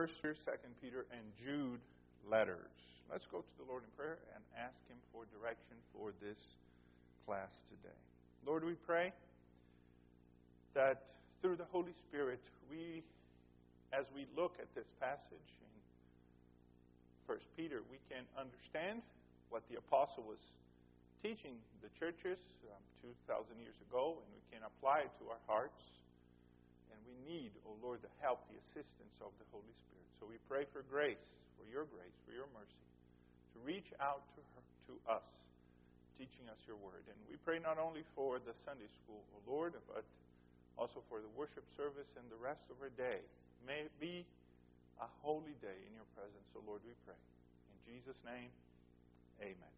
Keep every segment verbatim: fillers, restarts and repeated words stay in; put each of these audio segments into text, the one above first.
First Peter, Second Peter, and Jude letters. Let's go to the Lord in prayer and ask Him for direction for this class today. Lord, we pray that through the Holy Spirit, we, as we look at this passage in First Peter, we can understand what the apostle was teaching the churches um, two thousand years ago, and we can apply it to our hearts. And we need, oh Lord, the help, the assistance of the Holy Spirit. So we pray for grace, for your grace, for your mercy, to reach out to her, to us, teaching us your word. And we pray not only for the Sunday school, oh Lord, but also for the worship service and the rest of our day. May it be a holy day in your presence, oh Lord, we pray. In Jesus' name, amen.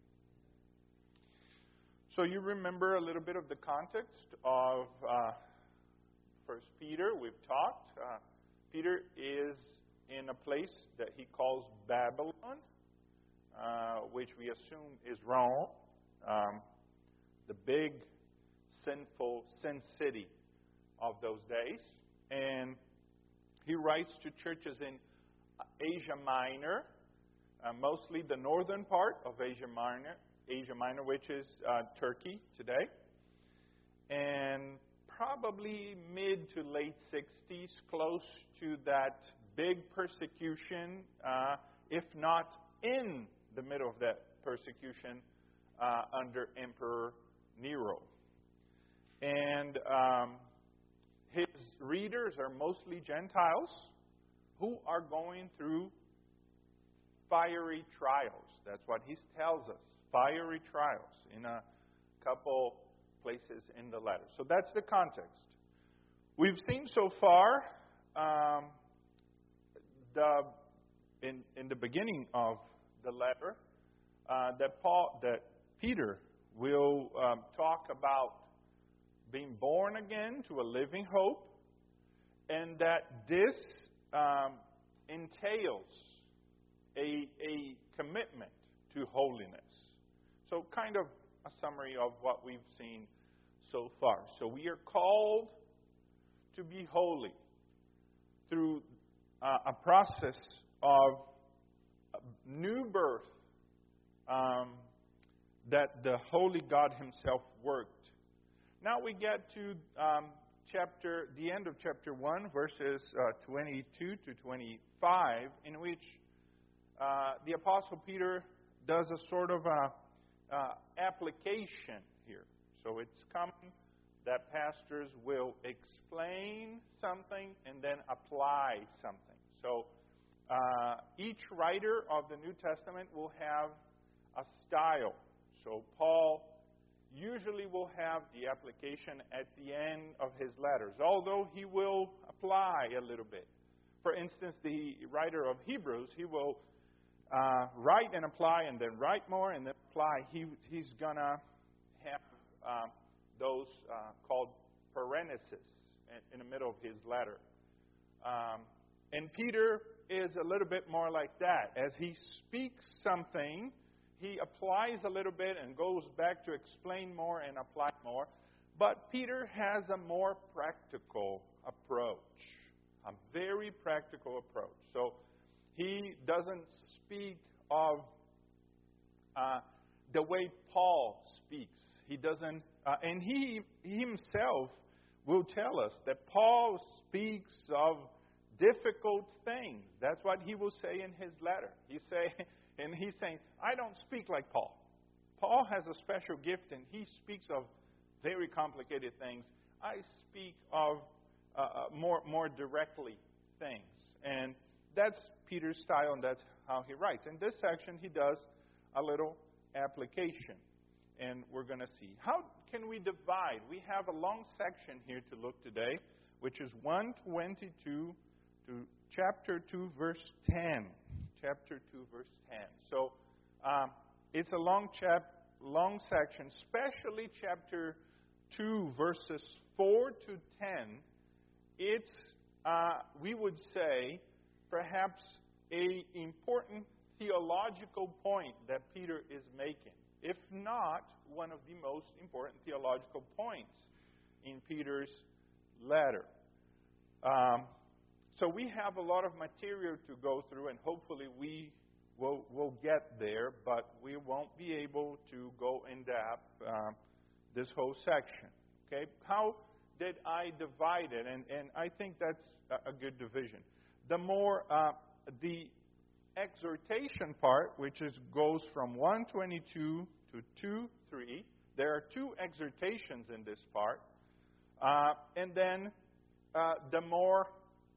So you remember a little bit of the context of uh, First Peter. We've talked. Uh, Peter is in a place that he calls Babylon, uh, which we assume is Rome, um, the big sinful sin city of those days. And he writes to churches in Asia Minor, uh, mostly the northern part of Asia Minor, Asia Minor, which is uh, Turkey today, and probably mid to late sixties, close to that big persecution, uh, if not in the middle of that persecution uh, under Emperor Nero. And um, his readers are mostly Gentiles who are going through fiery trials. That's what he tells us, fiery trials in a couple places in the letter. So that's the context. We've seen so far um, the in in the beginning of the letter uh, that Paul that Peter will um, talk about being born again to a living hope, and that this um, entails a a commitment to holiness. So kind of a summary of what we've seen so far. So we are called to be holy through uh, a process of new birth um, that the Holy God Himself worked. Now we get to um, chapter, the end of chapter one, verses uh, twenty-two to twenty-five, in which uh, the Apostle Peter does a sort of a Uh, application here. So it's common that pastors will explain something and then apply something. So uh, each writer of the New Testament will have a style. So Paul usually will have the application at the end of his letters, although he will apply a little bit. For instance, the writer of Hebrews, he will Uh, write and apply, and then write more and then apply. He he's gonna have uh, those uh, called parentheses in, in the middle of his letter. Um, and Peter is a little bit more like that. As he speaks something, he applies a little bit and goes back to explain more and apply more. But Peter has a more practical approach, a very practical approach. So he doesn't speak of uh, the way Paul speaks. He doesn't, uh, and he himself will tell us that Paul speaks of difficult things. That's what he will say in his letter. He say, and he's saying, I don't speak like Paul. Paul has a special gift, and he speaks of very complicated things. I speak of uh, more more directly things, and that's Peter's style, and that's how he writes. In this section, he does a little application, and we're going to see. How can we divide? We have a long section here to look today, which is one twenty-two to chapter two, verse ten. Chapter two, verse ten. So um, it's a long chap, long section, especially chapter two, verses four to ten. It's, uh, we would say, perhaps a important theological point that Peter is making, if not one of the most important theological points in Peter's letter. Um, So we have a lot of material to go through, and hopefully we will will get there, but we won't be able to go in depth uh, this whole section. Okay? How did I divide it? And, and I think that's a, a good division. The more, uh, the exhortation part, which is goes from one twenty-two to two three, there are two exhortations in this part. Uh, and then uh, the more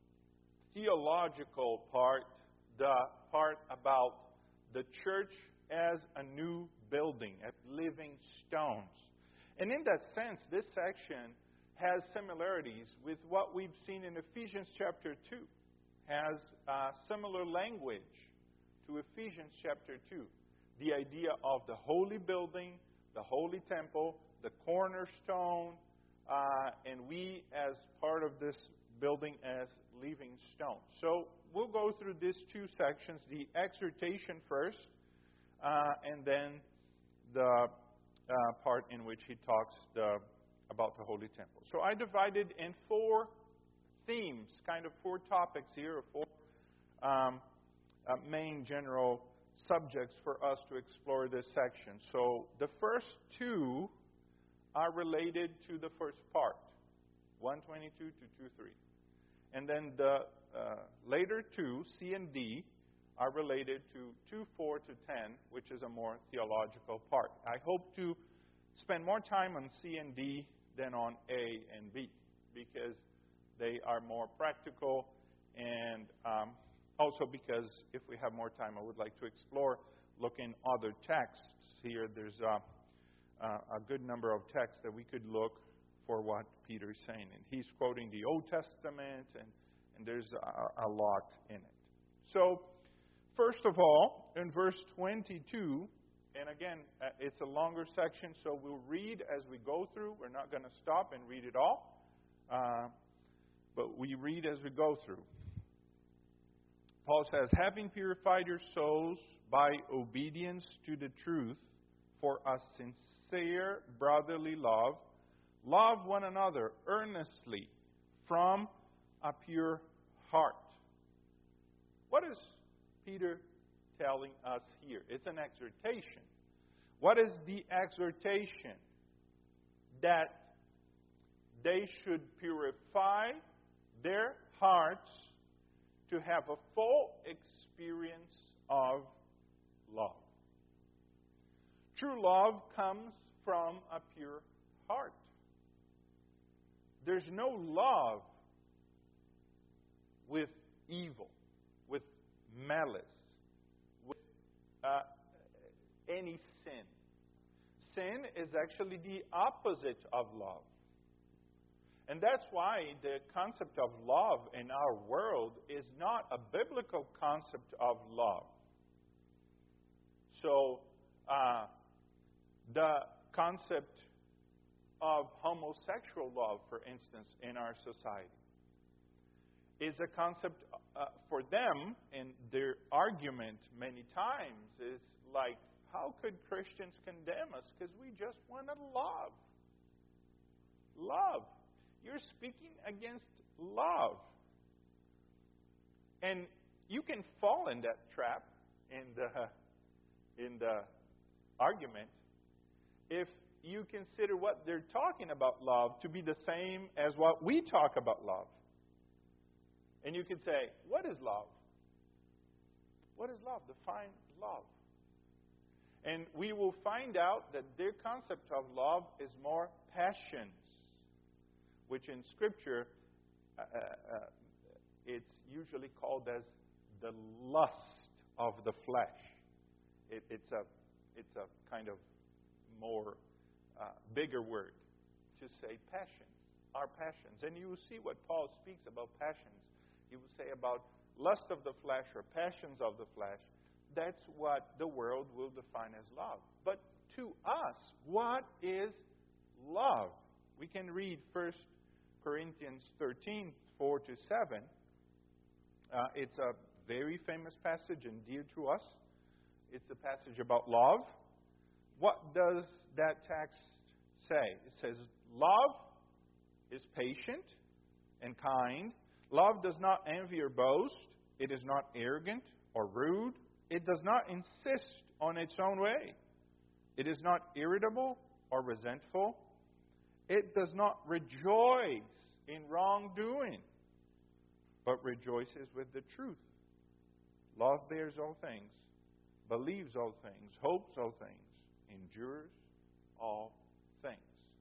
theological part, the part about the church as a new building, as living stones. And in that sense, this section has similarities with what we've seen in Ephesians chapter two. Has uh, similar language to Ephesians chapter two. The idea of the holy building, the holy temple, the cornerstone, uh, and we as part of this building as living stones. So we'll go through these two sections, the exhortation first, uh, and then the uh, part in which he talks the, about the holy temple. So I divided in four themes, kind of four topics here, or four um, uh, main general subjects for us to explore this section. So the first two are related to the first part, one twenty-two to two three. And then the uh, later two, C and D, are related to two four to ten, which is a more theological part. I hope to spend more time on C and D than on A and B, because they are more practical, and um, also because if we have more time, I would like to explore, look in other texts here. There's uh, uh, a good number of texts that we could look for what Peter is saying. And he's quoting the Old Testament, and, and there's a, a lot in it. So, first of all, in verse twenty-two, and again, uh, it's a longer section, so we'll read as we go through. We're not going to stop and read it all. Uh, But we read as we go through. Paul says, having purified your souls by obedience to the truth for a sincere brotherly love, love one another earnestly from a pure heart. What is Peter telling us here? It's an exhortation. What is the exhortation? That they should purify their hearts to have a full experience of love. True love comes from a pure heart. There's no love with evil, with malice, with uh, any sin. Sin is actually the opposite of love. And that's why the concept of love in our world is not a biblical concept of love. So, uh, the concept of homosexual love, for instance, in our society, is a concept uh, for them, and their argument many times is like, how could Christians condemn us? Because we just want to love. Love. You're speaking against love. And you can fall in that trap in the in the argument if you consider what they're talking about love to be the same as what we talk about love. And you can say, what is love? What is love? Define love. And we will find out that their concept of love is more passions, which in Scripture, uh, uh, it's usually called as the lust of the flesh. It, it's a it's a kind of more uh, bigger word to say passions, our passions. And you will see what Paul speaks about passions. He will say about lust of the flesh or passions of the flesh. That's what the world will define as love. But to us, what is love? We can read First Corinthians thirteen, four to seven. Uh, it's a very famous passage and dear to us. It's a passage about love. What does that text say? It says, love is patient and kind. Love does not envy or boast. It is not arrogant or rude. It does not insist on its own way. It is not irritable or resentful. It does not rejoice in wrongdoing, but rejoices with the truth. Love bears all things, believes all things, hopes all things, endures all things.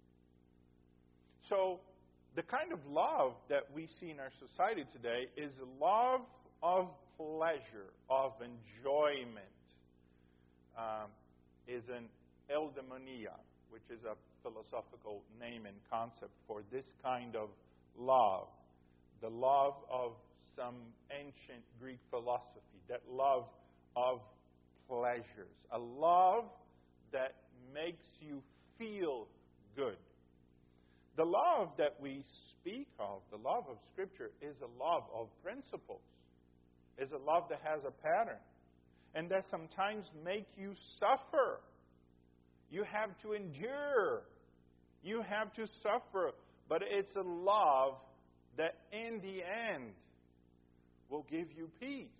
So, the kind of love that we see in our society today is a love of pleasure, of enjoyment. Um, is an eudaimonia, which is a philosophical name and concept for this kind of love. The love of some ancient Greek philosophy, that love of pleasures. A love that makes you feel good. The love that we speak of, the love of Scripture, is a love of principles. Is a love that has a pattern. And that sometimes make you suffer. You have to endure. You have to suffer. But it's a love that in the end will give you peace.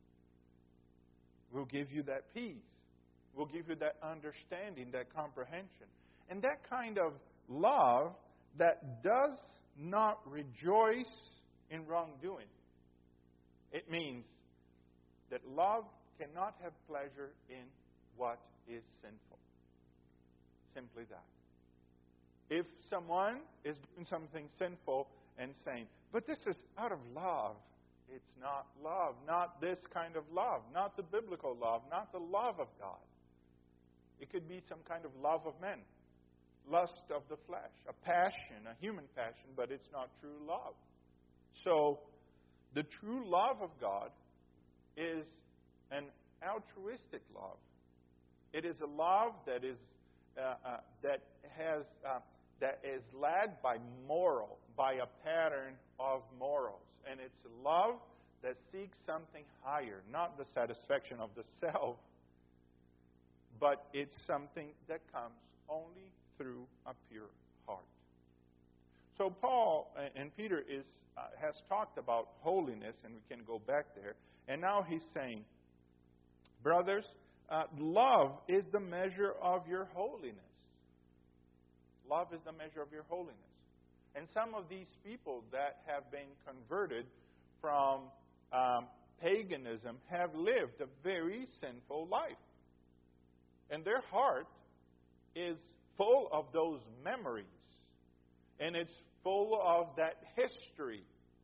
Will give you that peace. Will give you that understanding, that comprehension. And that kind of love that does not rejoice in wrongdoing. It means that love cannot have pleasure in what is sinful. Simply that. If someone is doing something sinful and saying, but this is out of love, it's not love. Not this kind of love. Not the biblical love. Not the love of God. It could be some kind of love of men. Lust of the flesh. A passion, a human passion, but it's not true love. So, the true love of God is an altruistic love. It is a love that is uh, uh, that has uh, that is led by moral, by a pattern of morals, and it's a love that seeks something higher, not the satisfaction of the self, but it's something that comes only through a pure heart. So Paul and Peter is uh, has talked about holiness, and we can go back there. And now he's saying, brothers, uh, love is the measure of your holiness. Love is the measure of your holiness. And some of these people that have been converted from um, paganism have lived a very sinful life. And their heart is full of those memories. And it's full of that history.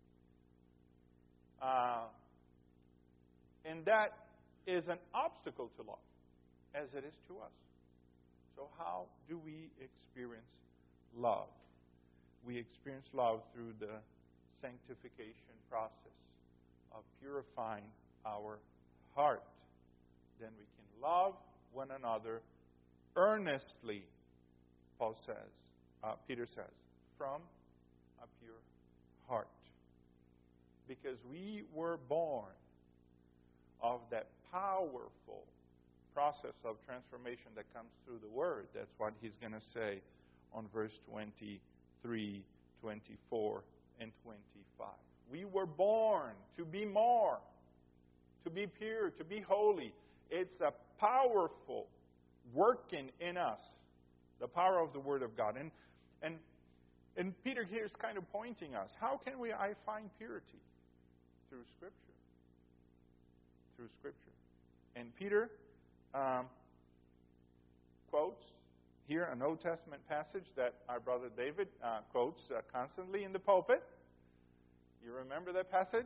Uh, and that is an obstacle to love, as it is to us. So how do we experience love? We experience love through the sanctification process of purifying our heart. Then we can love one another earnestly, Paul says, uh, Peter says, from a pure heart. Because we were born of that powerful process of transformation that comes through the Word. That's what he's going to say on verse twenty-three, twenty-four, and twenty-five. We were born to be more, to be pure, to be holy. It's a powerful working in us, the power of the Word of God. And and and Peter here is kind of pointing us. How can we I find purity? Through Scripture. Through Scripture. And Peter um, quotes here an Old Testament passage that our brother David uh, quotes uh, constantly in the pulpit. You remember that passage?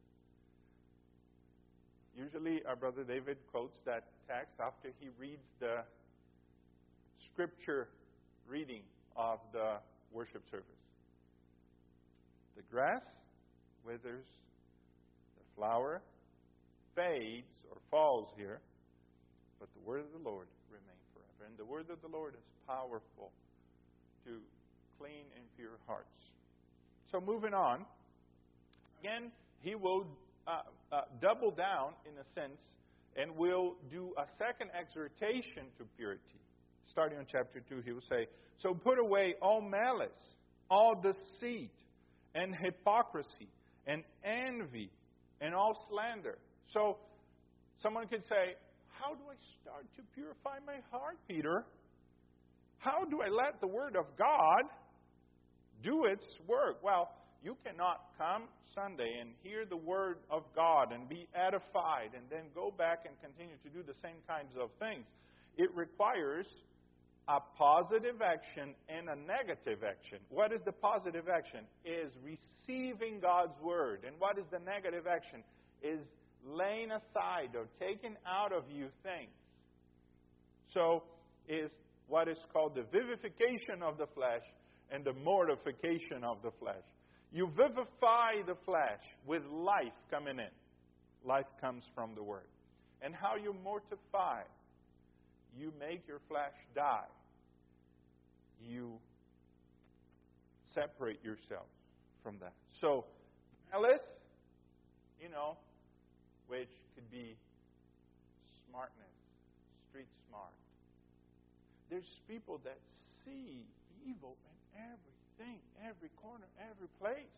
Usually our brother David quotes that text after he reads the Scripture reading of the worship service. The grass withers, the flower fades or falls here, but the word of the Lord remains forever. And the word of the Lord is powerful to clean and pure hearts. So moving on, again, he will uh, uh, double down in a sense and will do a second exhortation to purity. Starting on chapter two, he will say, so put away all malice, all deceit, and hypocrisy, and envy and all slander. So someone could say, how do I start to purify my heart, Peter? How do I let the Word of God do its work? Well, you cannot come Sunday and hear the Word of God and be edified and then go back and continue to do the same kinds of things. It requires a positive action and a negative action. What is the positive action? Is receiving God's Word. And what is the negative action? Is laying aside or taking out of you things. So is what is called the vivification of the flesh and the mortification of the flesh. You vivify the flesh with life coming in. Life comes from the Word. And how you mortify? You make your flesh die. You separate yourself from that. So, malice, you know, which could be smartness, street smart. There's people that see evil in everything, every corner, every place.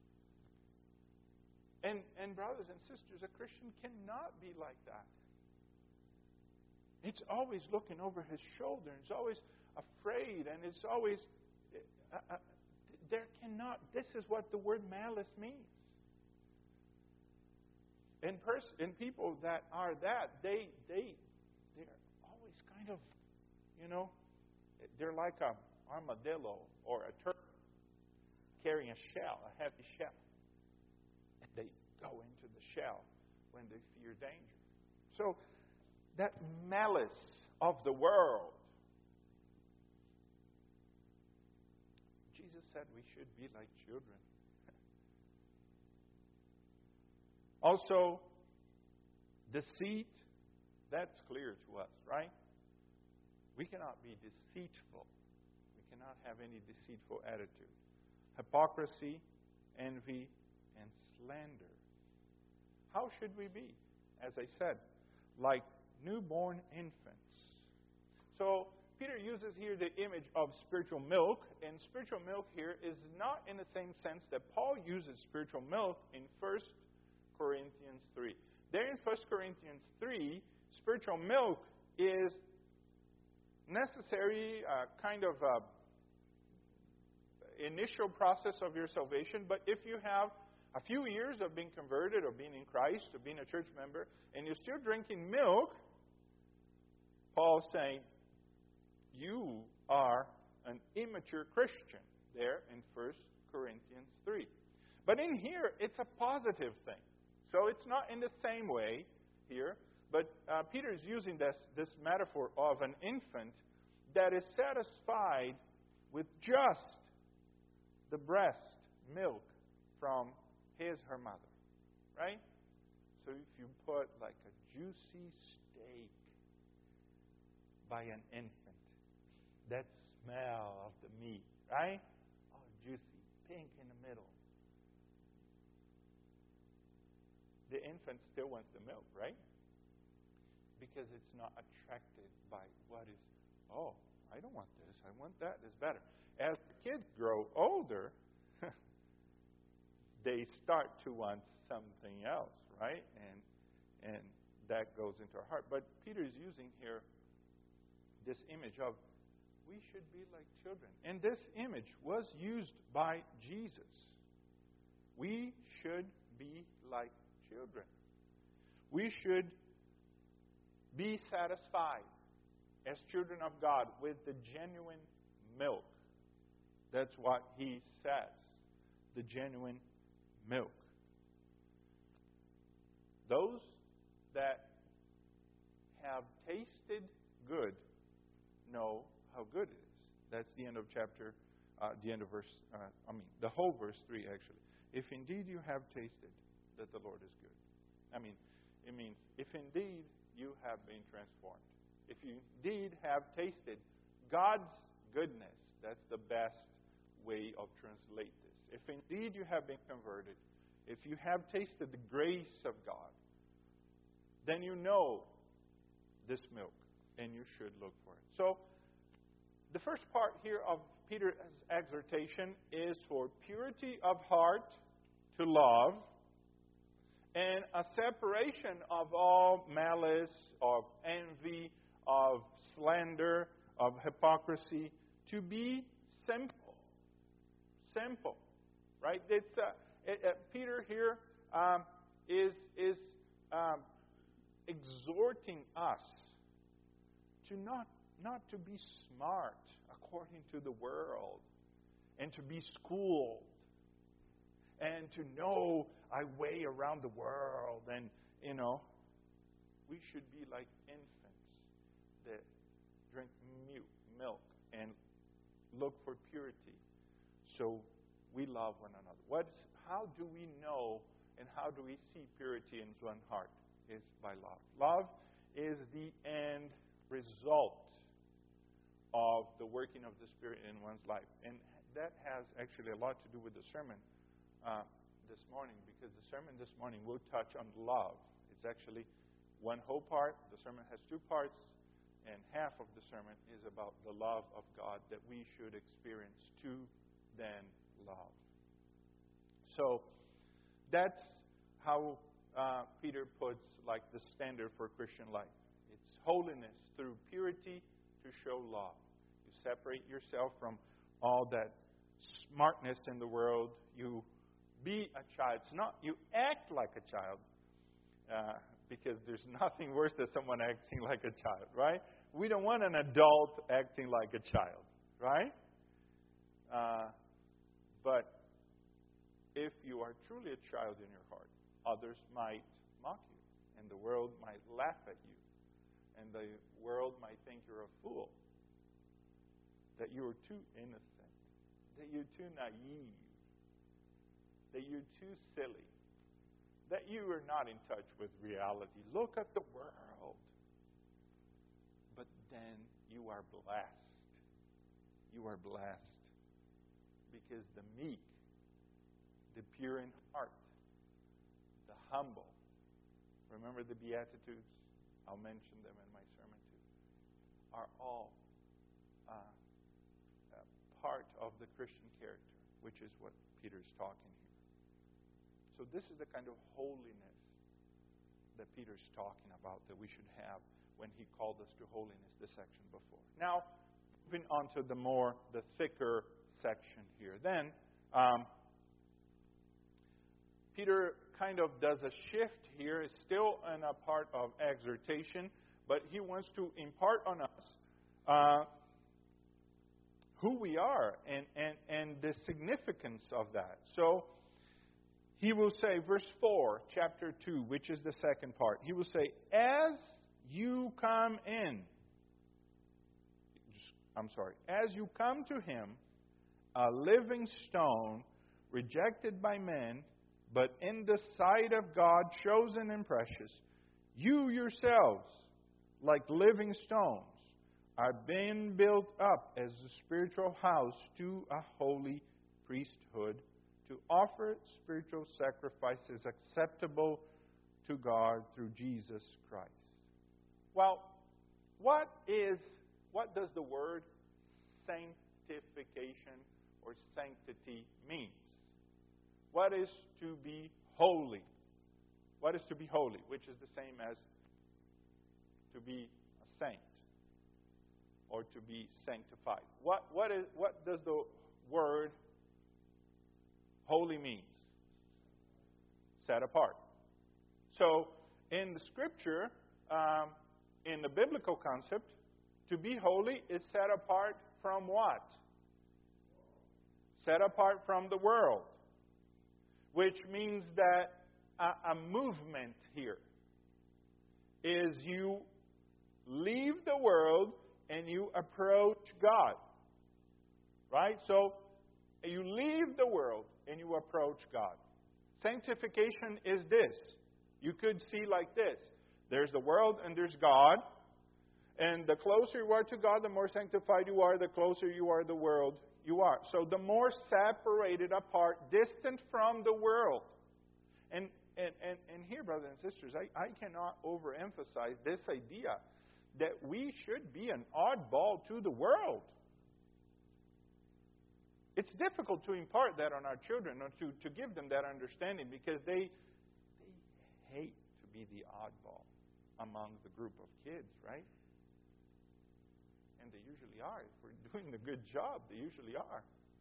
And, and brothers and sisters, a Christian cannot be like that. It's always looking over his shoulder. It's always afraid. And it's always... Uh, uh, there cannot... This is what the word malice means. And, pers- and people that are that, they, they, they're always kind of, you know, they're like a armadillo or a turtle carrying a shell, a heavy shell. And they go into the shell when they fear danger. So, that malice of the world. Jesus said we should be like children. Also, deceit, that's clear to us, right? We cannot be deceitful. We cannot have any deceitful attitude. Hypocrisy, envy, and slander. How should we be? As I said, like newborn infants. So, Peter uses here the image of spiritual milk, and spiritual milk here is not in the same sense that Paul uses spiritual milk in First Corinthians three. There in First Corinthians three, spiritual milk is necessary, uh, kind of a initial process of your salvation. But if you have a few years of being converted or being in Christ or being a church member, and you're still drinking milk, Paul's saying you are an immature Christian there in First Corinthians three. But in here, it's a positive thing. So it's not in the same way here, but uh, Peter is using this, this metaphor of an infant that is satisfied with just the breast milk from his, her mother, right? So if you put like a juicy steak by an infant, that smell of the meat, right? Oh, juicy, pink in the middle. The infant still wants the milk, right? Because it's not attracted by what is, oh, I don't want this, I want that, it's better. As the kids grow older, they start to want something else, right? And and that goes into our heart. But Peter is using here this image of we should be like children. And this image was used by Jesus. We should be like children. We should be satisfied as children of God with the genuine milk. That's what he says. The genuine milk. Those that have tasted good know how good it is. That's the end of chapter, uh, the end of verse, uh, I mean, the whole verse three actually. If indeed you have tasted that the Lord is good. I mean, it means if indeed you have been transformed. If you indeed have tasted God's goodness, that's the best way of translate this. If indeed you have been converted, if you have tasted the grace of God, then you know this milk, and you should look for it. So, the first part here of Peter's exhortation is for purity of heart to love, and a separation of all malice, of envy, of slander, of hypocrisy, to be simple. Simple. Right? It's, uh, it, uh, Peter here um, is, is um, exhorting us to not, not to be smart according to the world, and to be schooled, and to know our way around the world. And, you know, we should be like infants that drink milk and look for purity. So we love one another. What's, how do we know and how do we see purity in one's heart? Is by love. Love is the end result of the working of the Spirit in one's life. And that has actually a lot to do with the sermon uh, this morning, because the sermon this morning will touch on love. It's actually one whole part. The sermon has two parts, and half of the sermon is about the love of God that we should experience to then love. So that's how uh, Peter puts like the standard for Christian life. It's holiness through purity to show love. You separate yourself from all that smartness in the world. You be a child. It's not you act like a child, uh, because there's nothing worse than someone acting like a child, right? We don't want an adult acting like a child, right? Uh, but if you are truly a child in your heart, others might mock you, and the world might laugh at you, and the world might think you're a fool, that you're too innocent, that you're too naive, that you're too silly, that you are not in touch with reality. Look at the world. But then you are blessed. You are blessed because the meek, the pure in heart, the humble. Remember the Beatitudes? I'll mention them in my sermon too. Are all uh, uh, part of the Christian character, which is what Peter's talking here. So this is the kind of holiness that Peter's talking about that we should have when he called us to holiness, the section before. Now, moving on to the more, the thicker section here. Then, um, Peter kind of does a shift here. It's still in a part of exhortation, but he wants to impart on us uh, who we are and, and, and the significance of that. So, he will say, verse four, chapter two, which is the second part. He will say, as you come in, I'm sorry, as you come to him, a living stone, rejected by men, but in the sight of God, chosen and precious, you yourselves, like living stones, are being built up as a spiritual house to a holy priesthood, to offer spiritual sacrifices acceptable to God through Jesus Christ. Well, what is what does the word sanctification or sanctity mean? What is to be holy? What is to be holy? Which is the same as to be a saint or to be sanctified. What what is what does the word holy means? Set apart. So, in the Scripture, um, in the biblical concept, to be holy is set apart from what? Set apart from the world. Which means that a, a movement here is you leave the world and you approach God. Right? So, you leave the world and you approach God. Sanctification is this. You could see like this. There's the world and there's God. And the closer you are to God, the more sanctified you are. The closer you are to the world, you are. So the more separated apart, distant from the world. And and, and, and here, brothers and sisters, I, I cannot overemphasize this idea that we should be an oddball to the world. it's difficult to impart that on our children or to, to give them that understanding because they, they hate to be the oddball among the group of kids, right? And they usually are. If we're doing a good job, they usually are.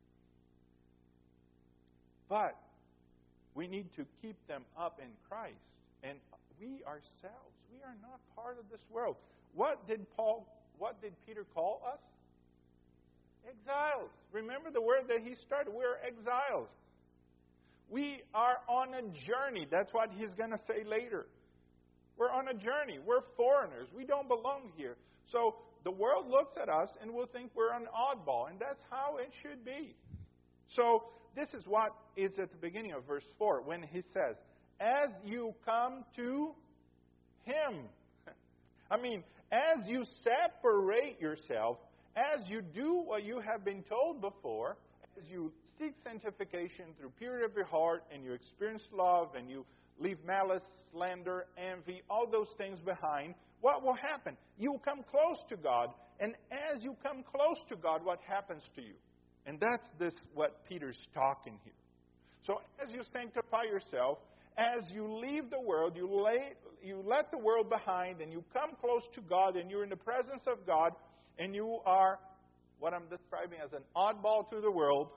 But we need to keep them up in Christ. And we ourselves, we are not part of this world. What did Paul, what did Peter call us? Exiles. Remember the word that he started. We're exiles. We are on a journey. That's what he's going to say later. We're on a journey. We're foreigners. We don't belong here. So the world looks at us and will think we're an oddball. And that's how it should be. So this is what is at the beginning of verse four when he says, as you come to Him. I mean, as you separate yourself, as you do what you have been told before, as you seek sanctification through purity of your heart, and you experience love, and you leave malice, slander, envy, all those things behind, what will happen? You will come close to God. And as you come close to God, what happens to you? And that's this what Peter's talking here. So as you sanctify yourself, as you leave the world, you, lay, you let the world behind, and you come close to God, and you're in the presence of God, and you are what I'm describing as an oddball to the world,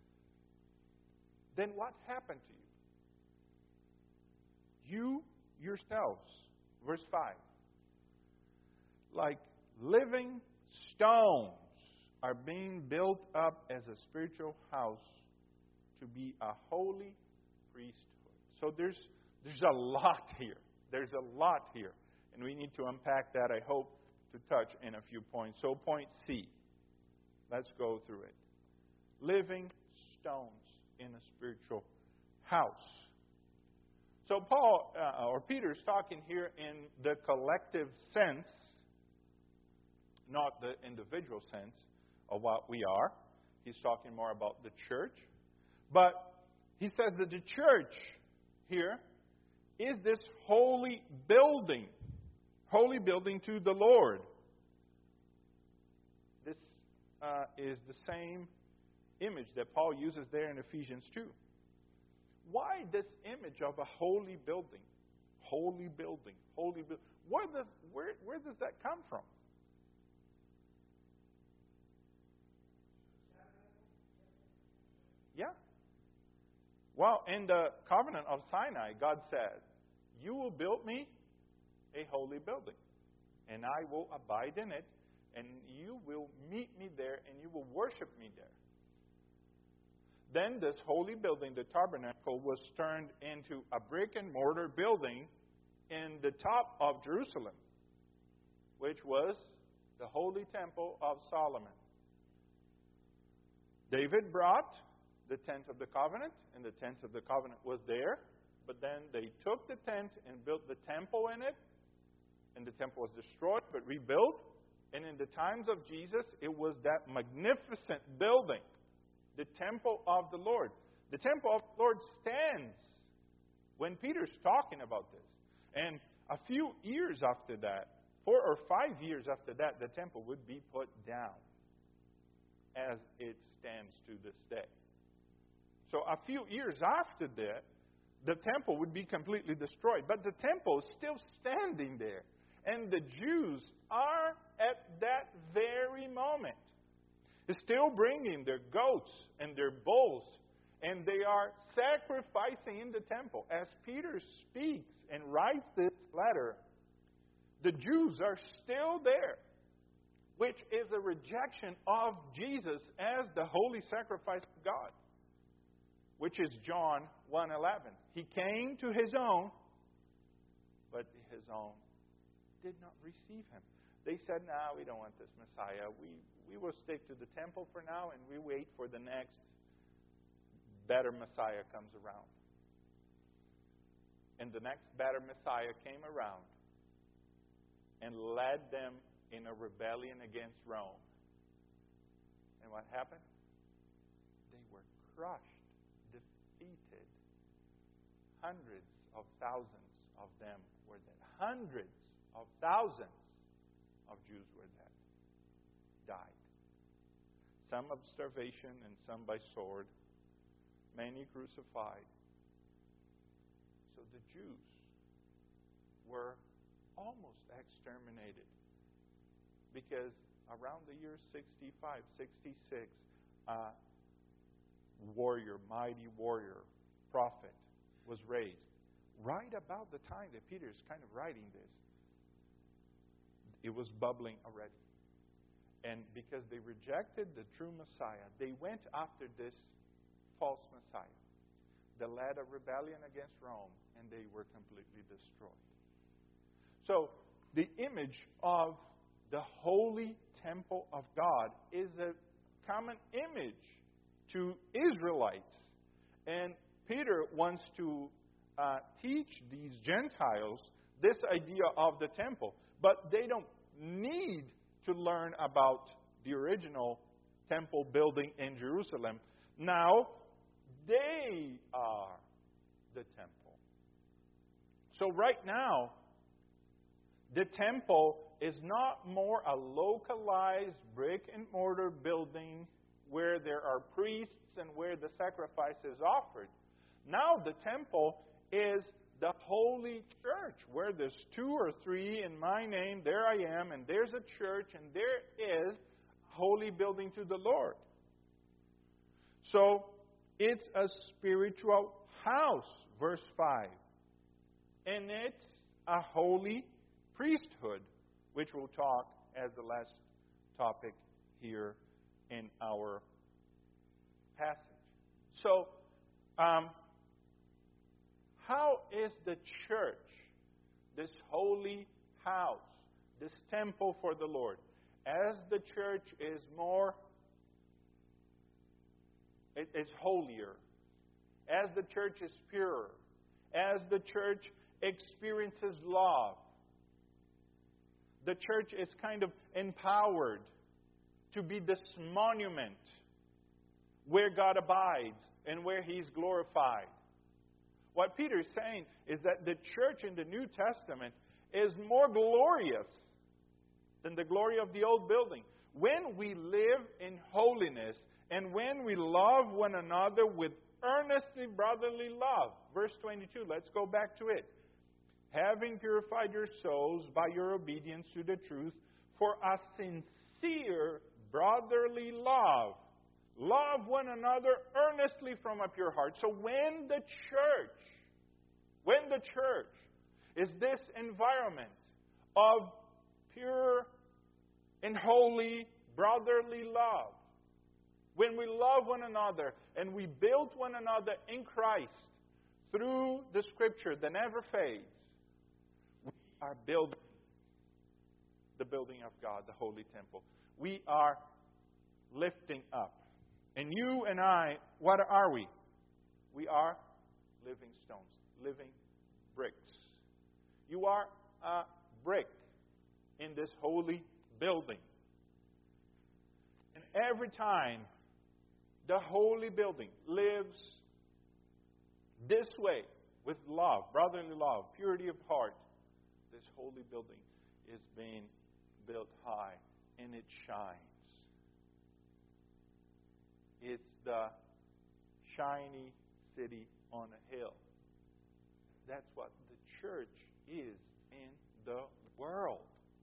then what happened to you? You yourselves, verse five, like living stones, are being built up as a spiritual house to be a holy priesthood. So there's there's a lot here. There's a lot here. And we need to unpack that, I hope, to touch in a few points. So point C. Let's go through it. Living stones in a spiritual house. So Paul, uh, or Peter is talking here in the collective sense, not the individual sense of what we are. He's talking more about the church. But he says that the church here is this holy building. Holy building to the Lord. This uh, is the same image that Paul uses there in Ephesians two. Why this image of a holy building? Holy building. Holy building. Where does, where, where does that come from? Yeah. Well, in the covenant of Sinai, God said, you will build me a holy building, and I will abide in it, and you will meet me there, and you will worship me there. Then this holy building, the tabernacle, was turned into a brick and mortar building in the top of Jerusalem, which was the holy temple of Solomon. David brought the tent of the covenant, and the tent of the covenant was there. But then they took the tent and built the temple in it, and the temple was destroyed but rebuilt. And in the times of Jesus, it was that magnificent building, the temple of the Lord. The temple of the Lord stands when Peter's talking about this. And a few years after that, four or five years after that, the temple would be put down as it stands to this day. So a few years after that, the temple would be completely destroyed. But the temple is still standing there. And the Jews are at that very moment still bringing their goats and their bulls, and they are sacrificing in the temple. As Peter speaks and writes this letter, the Jews are still there, which is a rejection of Jesus as the holy sacrifice of God, which is John one eleven. He came to his own, but his own did not receive him. They said, no, nah, we don't want this Messiah. We, we will stick to the temple for now, and we wait for the next better Messiah comes around. And the next better Messiah came around and led them in a rebellion against Rome. And what happened? They were crushed, defeated. Hundreds of thousands of them were dead. Hundreds of thousands of Jews were dead, died. some of starvation and some by sword, many crucified. So the Jews were almost exterminated because around the year sixty-five, sixty-six, a warrior, mighty warrior, prophet was raised. Right about the time that Peter is kind of writing this, it was bubbling already. And because they rejected the true Messiah, they went after this false Messiah that led a rebellion against Rome, and they were completely destroyed. So, the image of the holy temple of God is a common image to Israelites. And Peter wants to uh, teach these Gentiles this idea of the temple. But they don't need to learn about the original temple building in Jerusalem. Now, they are the temple. So right now, the temple is not more a localized brick and mortar building where there are priests and where the sacrifice is offered. Now the temple is the holy church, where there's two or three in my name, there I am, and there's a church, and there is a holy building to the Lord. So it's a spiritual house, verse five. And it's a holy priesthood, which we'll talk as the last topic here in our passage. So, um, how is the church, this holy house, this temple for the Lord? As the church is more, it is holier, as the church is purer, as the church experiences love, the church is kind of empowered to be this monument where God abides and where He's glorified. What Peter is saying is that the church in the New Testament is more glorious than the glory of the old building. When we live in holiness and when we love one another with earnestly brotherly love. Verse twenty-two, let's go back to it. Having purified your souls by your obedience to the truth for a sincere brotherly love. Love one another earnestly from a pure heart. So when the church, when the church is this environment of pure and holy brotherly love, when we love one another and we build one another in Christ through the Scripture that never fades, we are building the building of God, the holy temple. We are lifting up. And you and I, what are we? We are living stones, living bricks. You are a brick in this holy building. And every time the holy building lives this way, with love, brotherly love, purity of heart, this holy building is being built high and it shines. It's the shiny city on a hill. That's what the church is in the world.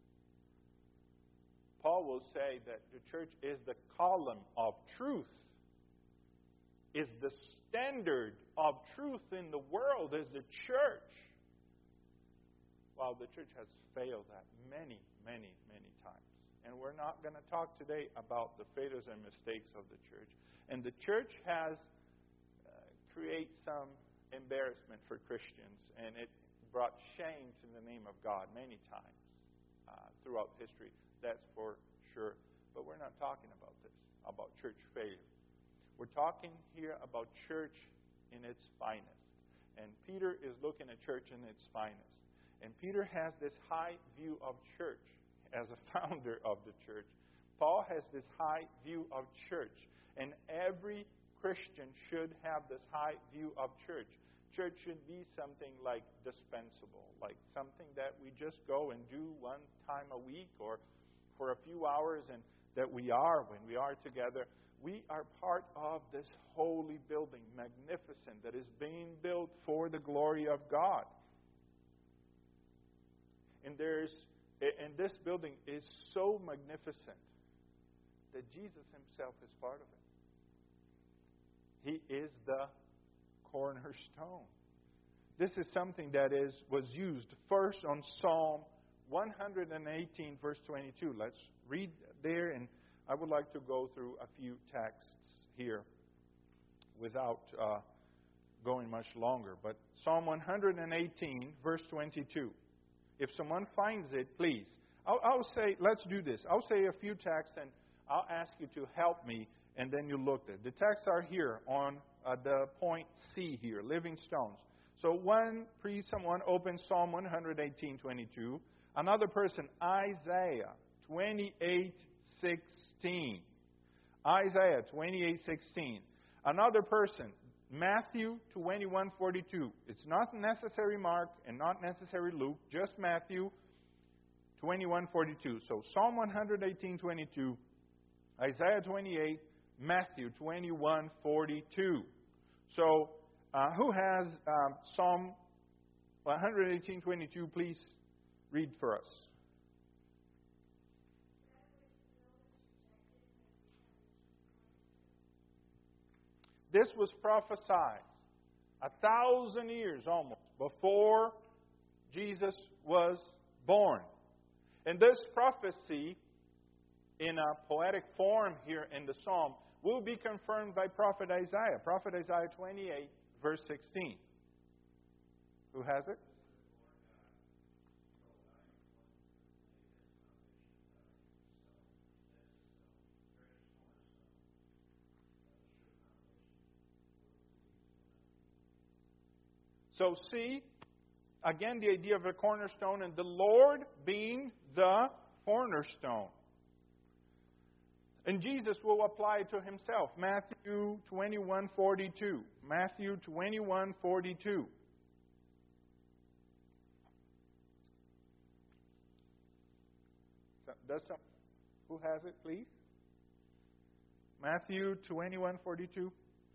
Paul will say that the church is the column of truth, is the standard of truth in the world, is the church. Well, the church has failed that many, many, many times. And we're not going to talk today about the failures and mistakes of the church. And the church has uh, created some embarrassment for Christians, and it brought shame to the name of God many times uh, throughout history. That's for sure. But we're not talking about this, about church failure. We're talking here about church in its finest. And Peter is looking at church in its finest. And Peter has this high view of church as a founder of the church. Paul has this high view of church. And every Christian should have this high view of church. Church should be something like dispensable, like something that we just go and do one time a week or for a few hours and that we are when we are together. We are part of this holy building, magnificent, that is being built for the glory of God. And there's and this building is so magnificent that Jesus himself is part of it. He is the cornerstone. This is something that is was used first on Psalm one eighteen, verse twenty-two. Let's read there, and I would like to go through a few texts here without uh, going much longer. But Psalm one eighteen, verse twenty-two. If someone finds it, please. I'll, I'll say, let's do this. I'll say a few texts, and I'll ask you to help me, and then you look at it. The texts are here on uh, the point C here, living stones. So one, please, someone open Psalm one eighteen, twenty-two. Another person, Isaiah twenty-eight, sixteen. Isaiah twenty-eight, sixteen. Another person, Matthew twenty-one, forty-two. It's not necessary Mark and not necessary Luke, just Matthew twenty-one, forty-two. So Psalm one eighteen, twenty-two, Isaiah twenty-eight, Matthew twenty-one, forty-two. So uh, who has um, Psalm one eighteen, twenty-two? Please read for us. This was prophesied a thousand years almost before Jesus was born. And this prophecy, in a poetic form here in the Psalm, will be confirmed by Prophet Isaiah. Prophet Isaiah twenty-eight, verse sixteen. Who has it? So see, again, the idea of a cornerstone and the Lord being the cornerstone. And Jesus will apply it to himself. Matthew twenty-one, forty-two. Matthew twenty-one, forty-two. Does some, who has it, please? Matthew twenty-one, forty-two.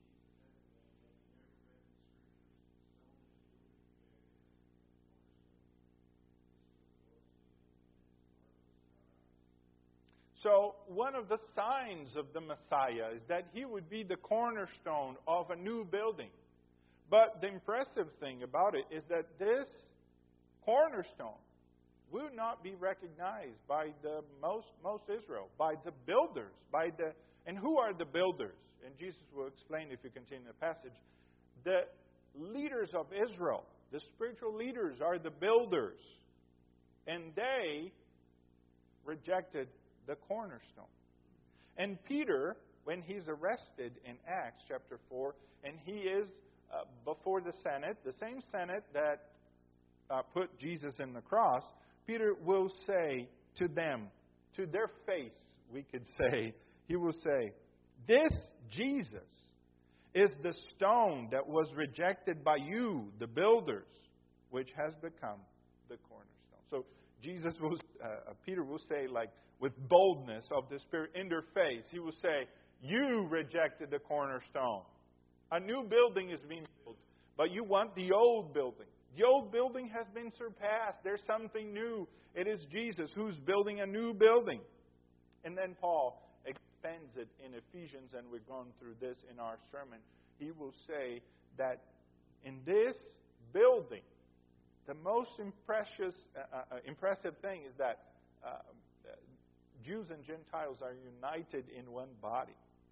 So one of the signs of the Messiah is that he would be the cornerstone of a new building. But the impressive thing about it is that this cornerstone will not be recognized by the most most Israel, by the builders, by the and who are the builders? And Jesus will explain if you continue the passage. The leaders of Israel, the spiritual leaders, are the builders, and they rejected the cornerstone. And Peter, when he's arrested in Acts chapter four, and he is uh, before the Senate, the same Senate that uh, put Jesus in the cross, Peter will say to them, to their face, we could say, he will say, "This Jesus is the stone that was rejected by you, the builders, which has become the cornerstone." So Jesus will, uh, Peter will say, like, with boldness of the Spirit in their face, he will say, "You rejected the cornerstone. A new building is being built, but you want the old building. The old building has been surpassed. There's something new. It is Jesus who's building a new building." And then Paul expands it in Ephesians, and we've gone through this in our sermon. He will say that in this building, the most impressive, uh, uh, impressive thing is that uh, Jews and Gentiles are united in one body.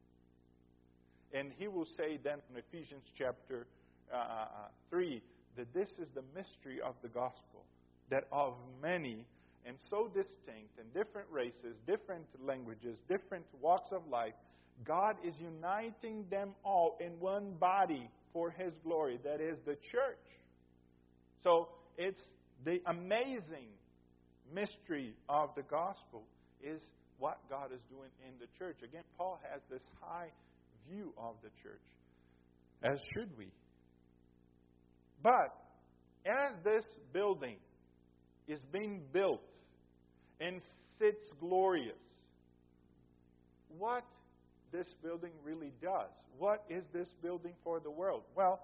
And he will say then in Ephesians chapter uh, three that this is the mystery of the gospel, that of many and so distinct and different races, different languages, different walks of life, God is uniting them all in one body for His glory. That is the church. So it's the amazing mystery of the gospel is what God is doing in the church. Again, Paul has this high view of the church, as should we. But as this building is being built and sits glorious, what this building really does. What is this building for the world? Well,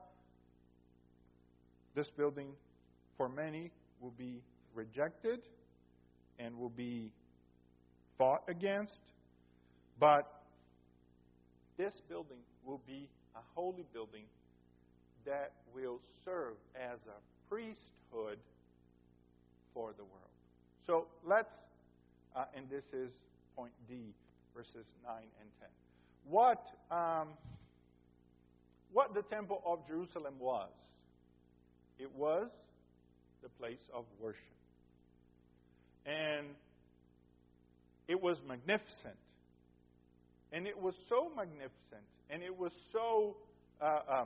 this building for many will be rejected and will be fought against, but this building will be a holy building that will serve as a priesthood for the world. So let's, uh, and this is point D, verses nine and ten. What, um, what the Temple of Jerusalem was. It was the place of worship. And it was magnificent. And it was so magnificent. And it was so uh, um,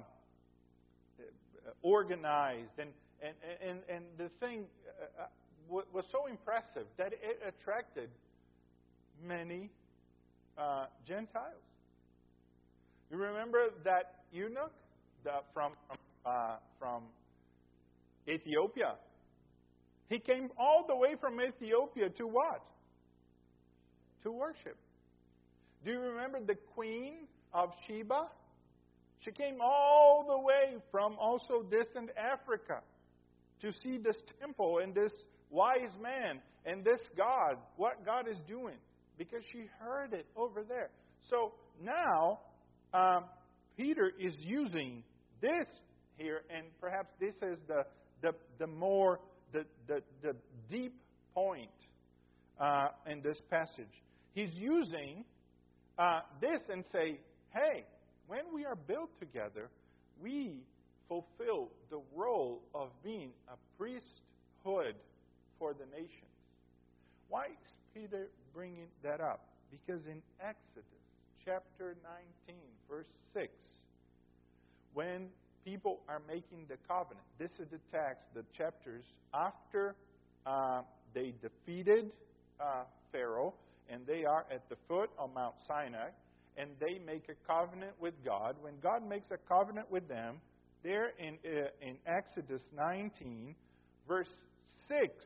organized. And, and, and, and the thing uh, was so impressive that it attracted many uh, Gentiles. You remember that eunuch that from uh, from Ethiopia? He came all the way from Ethiopia to what? To worship. Do you remember the queen of Sheba? She came all the way from also distant Africa to see this temple and this wise man and this God, what God is doing, because she heard it over there. So now, um, Peter is using this here, and perhaps this is the the, the more, the, the, the deep point uh, in this passage. He's using uh, this and say, hey, when we are built together, we fulfill the role of being a priesthood for the nations. Why is Peter bringing that up? Because in Exodus chapter nineteen, verse six, when people are making the covenant, this is the text, the chapters after uh, they defeated uh, Pharaoh, and they are at the foot of Mount Sinai, and they make a covenant with God. When God makes a covenant with them, there in, uh, in Exodus nineteen, verse six,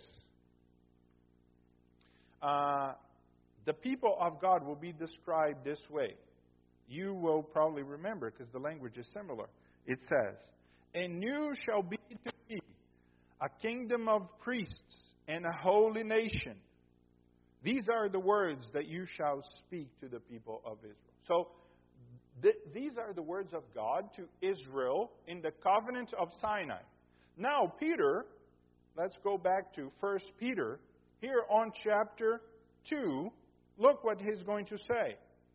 uh, the people of God will be described this way. You will probably remember because the language is similar. It says, "And you shall be to me a kingdom of priests and a holy nation. These are the words that you shall speak to the people of Israel." So, th- these are the words of God to Israel in the covenant of Sinai. Now, Peter, let's go back to First Peter. Here on chapter two, look what he's going to say.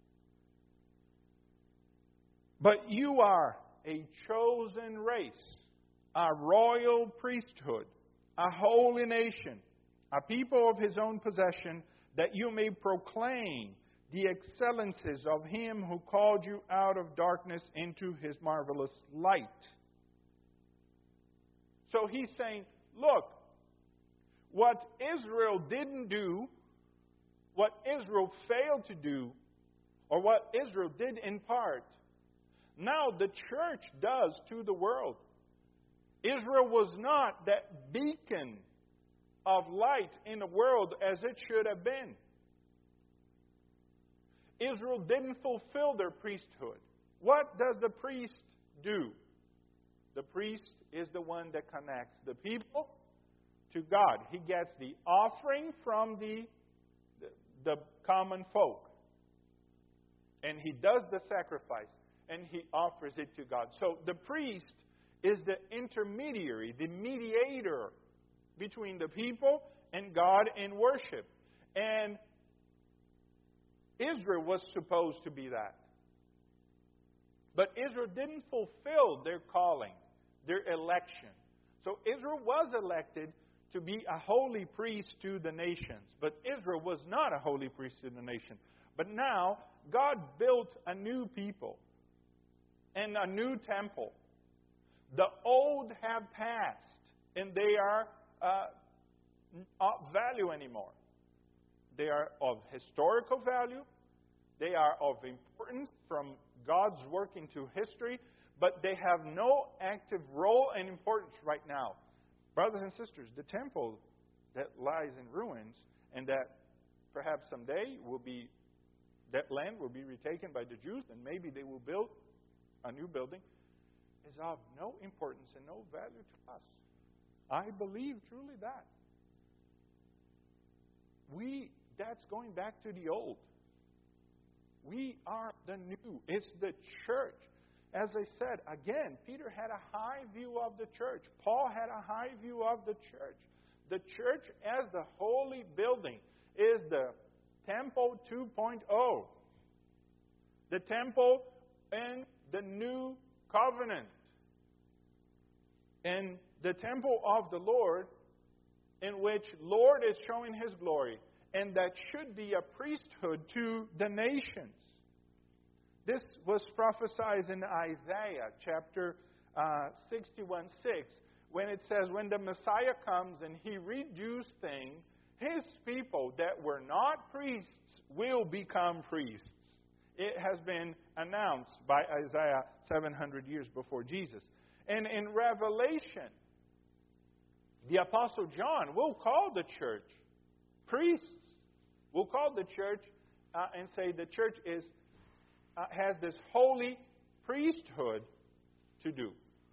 "But you are a chosen race, a royal priesthood, a holy nation, a people of his own possession, that you may proclaim the excellencies of him who called you out of darkness into his marvelous light." So he's saying, look, what Israel didn't do, what Israel failed to do, or what Israel did in part, now the church does to the world. Israel was not that beacon of light in the world as it should have been. Israel didn't fulfill their priesthood. What does the priest do? The priest is the one that connects the people to God. He gets the offering from the, the, the common folk. And he does the sacrifice. And he offers it to God. So the priest is the intermediary, the mediator between the people and God in worship. And Israel was supposed to be that. But Israel didn't fulfill their calling, their election. So Israel was elected to be a holy priest to the nations. But Israel was not a holy priest to the nation. But now, God built a new people and a new temple. The old have passed, and they are uh, not of value anymore. They are of historical value. They are of importance from God's work into history, but they have no active role and importance right now. Brothers and sisters, the temple that lies in ruins and that perhaps someday will be that land will be retaken by the Jews, and maybe they will build a new building, is of no importance and no value to us. I believe truly that. We, that's going back to the old. We are the new. It's the church. As I said, again, Peter had a high view of the church. Paul had a high view of the church. The church as the holy building is the temple two point oh. The temple in the new covenant. And the temple of the Lord, in which Lord is showing His glory. And that should be a priesthood to the nations. This was prophesied in Isaiah chapter uh, sixty-one six, when it says, when the Messiah comes and He redoes things, His people that were not priests will become priests. It has been announced by Isaiah seven hundred years before Jesus. And in Revelation, the Apostle John will call the church priests. Will call the church uh, and say the church is uh, has this holy priesthood to do.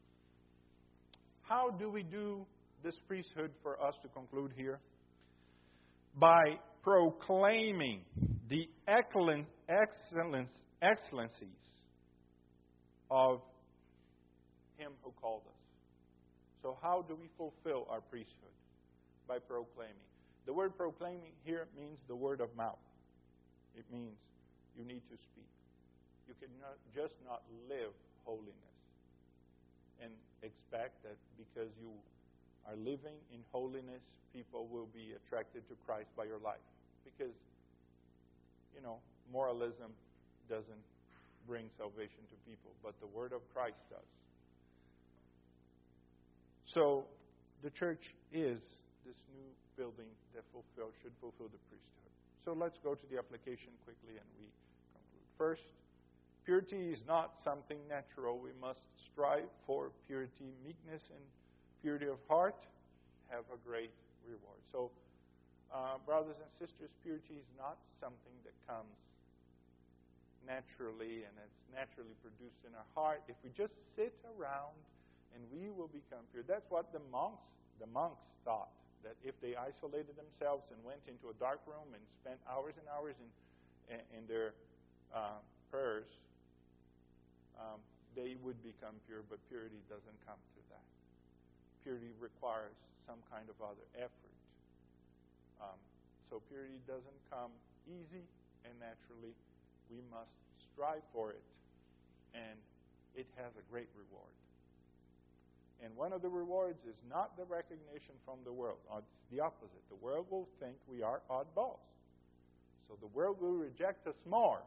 How do we do this priesthood for us to conclude here? By proclaiming the excellence, excellence, excellencies of Him who called us. So how do we fulfill our priesthood? By proclaiming. The word proclaiming here means the word of mouth. It means you need to speak. You cannot just not live holiness and expect that because you are living in holiness, people will be attracted to Christ by your life. Because, you know, moralism doesn't bring salvation to people, but the word of Christ does. So, the church is this new building that fulfill, should fulfill the priesthood. So let's go to the application quickly and we conclude. First, purity is not something natural. We must strive for purity. Meekness and purity of heart have a great reward. So, uh, brothers and sisters, purity is not something that comes naturally and it's naturally produced in our heart. If we just sit around and we will become pure. That's what the monks, the monks thought. That if they isolated themselves and went into a dark room and spent hours and hours in, in their uh, prayers, um, they would become pure. But purity doesn't come to that. Purity requires some kind of other effort. Um, so purity doesn't come easy and naturally. We must strive for it. And it has a great reward. And one of the rewards is not the recognition from the world. It's the opposite. The world will think we are oddballs. So the world will reject us more.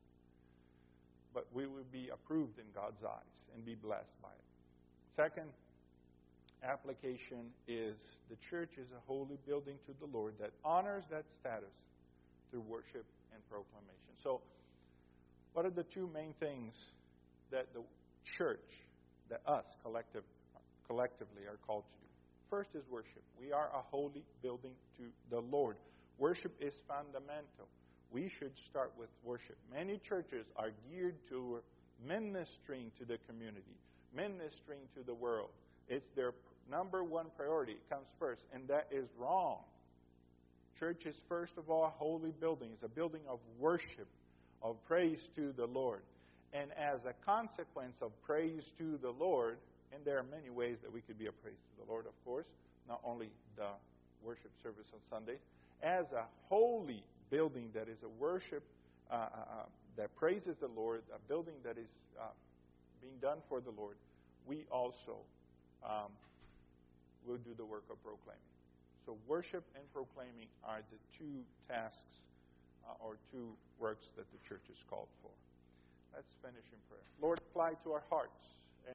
But we will be approved in God's eyes and be blessed by it. Second application is the church is a holy building to the Lord that honors that status through worship and proclamation. So what are the two main things that the church, that us collective, collectively are called to do? First is worship. We are a holy building to the Lord. Worship is fundamental. We should start with worship. Many churches are geared to ministering to the community, ministering to the world. It's their number one priority. It comes first, and that is wrong. Church is first of all a holy building. It's a building of worship, of praise to the Lord. And as a consequence of praise to the Lord, and there are many ways that we could be a praise to the Lord, of course, not only the worship service on Sundays. As a holy building that is a worship uh, uh, that praises the Lord, a building that is uh, being done for the Lord, we also um, will do the work of proclaiming. So worship and proclaiming are the two tasks uh, or two works that the church is called for. Let's finish in prayer. Lord, apply to our hearts